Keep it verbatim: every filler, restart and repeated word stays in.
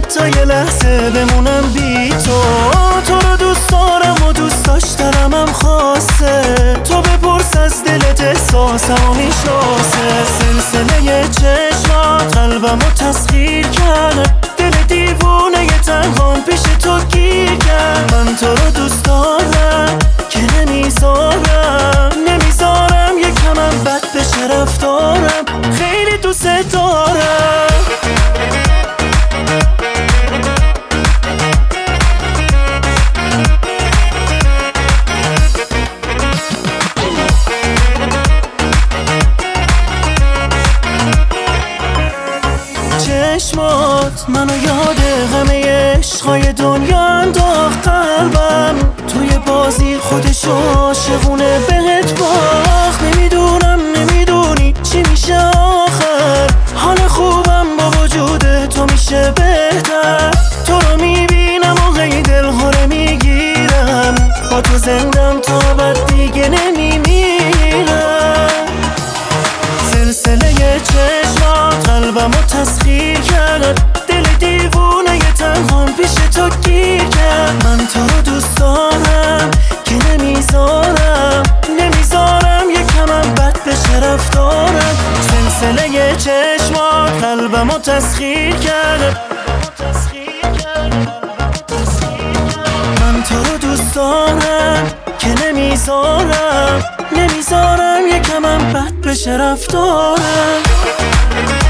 حتی یه لحظه بمونم بی تو. تو رو دوست دارم و دوست داشتنم هم خاصه، تو بپرس از دلت احساسم و میشناسه. سلسله چشمات قلبمو تسخیر کرد، دل دیوونه ی تنهام پیش تو گیر کرد. من تو رو دوست دارم که نمیذارم نمیذارم یکمم بد بشه رفتارم، خیلی دوست دارم. چشمات منو یاد همه عشقای دنیا انداخت. قلبم توی بازی خودشو عاشقونه بهت باخت. نمیدونم نمیدونی چی میشه آخر، حال خوبم با وجود تو میشه بهتر. تو رو میبینم و هی دلهوره میگیرم، با تو زندم تا بعد دیگه نمیمیرم. سلسله چشمات قلبمو تسخیر کرد، دل دیوونه ی تنهام پیش تو گیر کرد. من تو رو دوست دارم که نمیذارم نمیذارم یکمم بد بشه رفتارم. سلسله چشمات قلبمو تسخیر کرد، من تو رو دوست دارم که نمیذارم نمیذارم یکمم بد بشه رفتارم.